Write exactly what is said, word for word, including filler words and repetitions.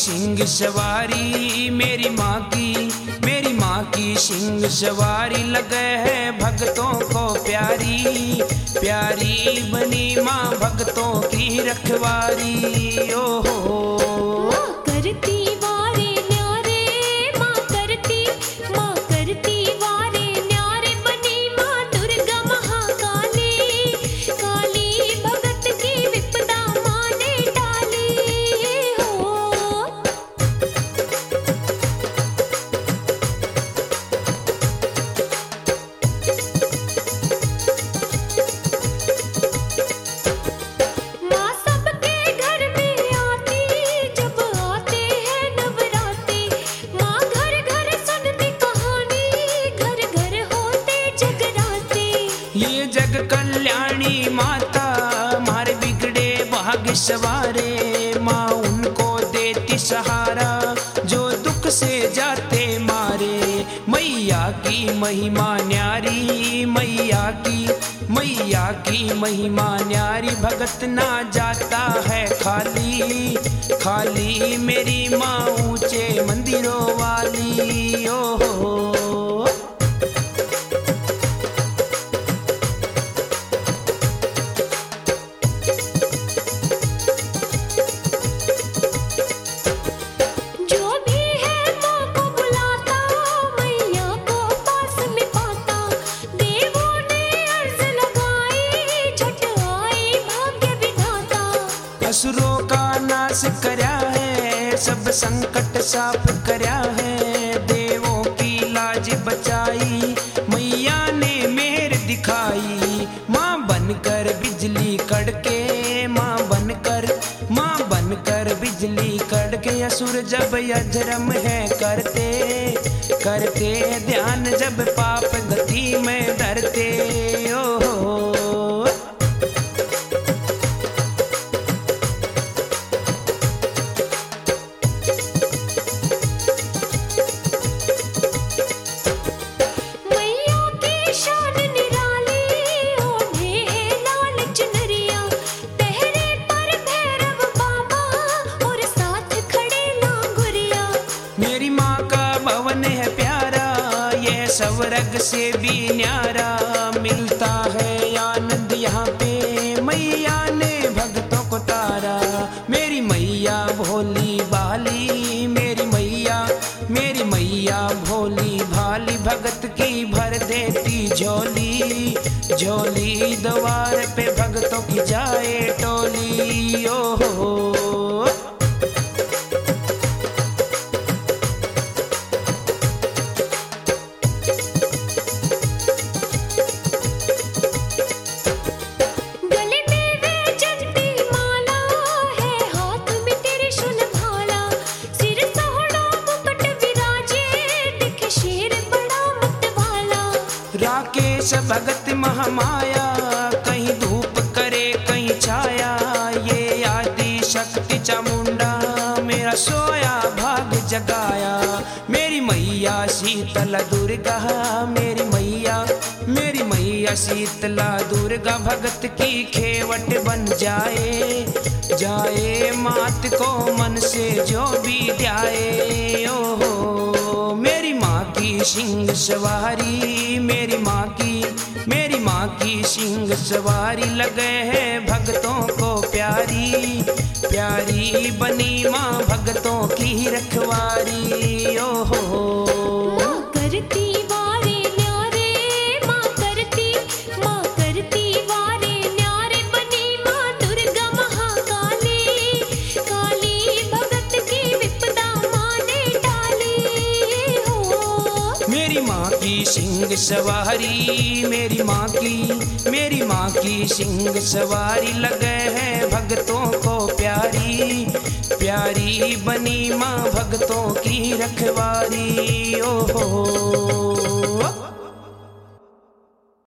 सिंह सवारी मेरी माँ की, मेरी माँ की सिंह सवारी लगे है भक्तों को प्यारी, प्यारी बनी माँ भक्तों की रखवारी। ओ हो करती वारे न्यारे माँ करती, माँ करती वारे न्यारे बनी माँ दुर्गा महाकाली, काली भगत की विपदा माँ ने टाली हो। माँ सबके घर में आती जब आते हैं नवरात्रि, माँ घर घर सुनती कहानी, घर घर होते जगराते। ये जग कल्याणी माता मारे बिगड़े भाग्य सवारे, माँ उनको देती सहारा जो दुख से जाते मारे। मैया की महिमा न्यारी, मैया की, मैया की महिमा न्यारी, भगत ना जाता है खाली, खाली मेरी माँ ऊंचे मंदिरों वाली। ओ हो जो भी है माँ को बुलाता, मैया को पास में पाता, देवों ने अर्ज लगाई झट आई भाग्य विधाता। असुरों का नाश करया है, सब संकट साफ करया है, देवों की लाज बचाई मैया ने मेहर दिखाई। माँ बनकर बिजली कड़के, माँ बनकर, माँ बनकर बिजली कड़के, असुर जब अधर्म है करते, करते ध्यान जब पाप गति में धरते। ओ हो मैया की शान निराली, ओढ़े है लाल चुनरिया, पहरे पर भैरव बाबा और साथ खड़े लांगुरिया। मेरी माँ का भवन है प्यारा, यह स्वर्ग से भी न्यारा, मिलता है आनंद यहाँ पे, मैया ने भक्तों को तारा। मेरी मैया भोली भाली, मेरी मैया, मेरी मैया भोली भाली, भगत की भर देती झोली, झोली द्वार पे भक्तों की जाए टोली। ओ हो गले में वे जंती माला है, हाथ में त्रिशूल भाला, सिर सोहना मुकुट विराजे, दिखे शेर बड़ा मतवाला। राकेश भगत महामाया, कहीं धूप करे कहीं छाया, ये आदि शक्ति चामुंडा मेरा सोया भाग जगाया। मेरी मैया शीतला दुर्गा, मेरी मैया, मेरी मैया शीतला दुर्गा, भगत की खेवट बन जाए, जाए मात को मन से जो भी ध्याए। ओ हो मेरी माँ की सिंह सवारी, मेरी माँ की, मेरी माँ की सिंह सवारी लगे है भक्तों को प्यारी, प्यारी बनी माँ भक्तों की रखवारी। ओ हो माँ करती वारे न्यारे, माँ करती, माँ करती वारे न्यारे, बनी माँ दुर्गा महाकाली, काली भगत की विपदा माँ ने टाली हो। मेरी माँ की सिंह सवारी, मेरी माँ की, मेरी माँ की सिंह सवारी लगे है भक्तों को प्यारी, प्यारी बनी माँ भक्तों की रखवारी। ओ हो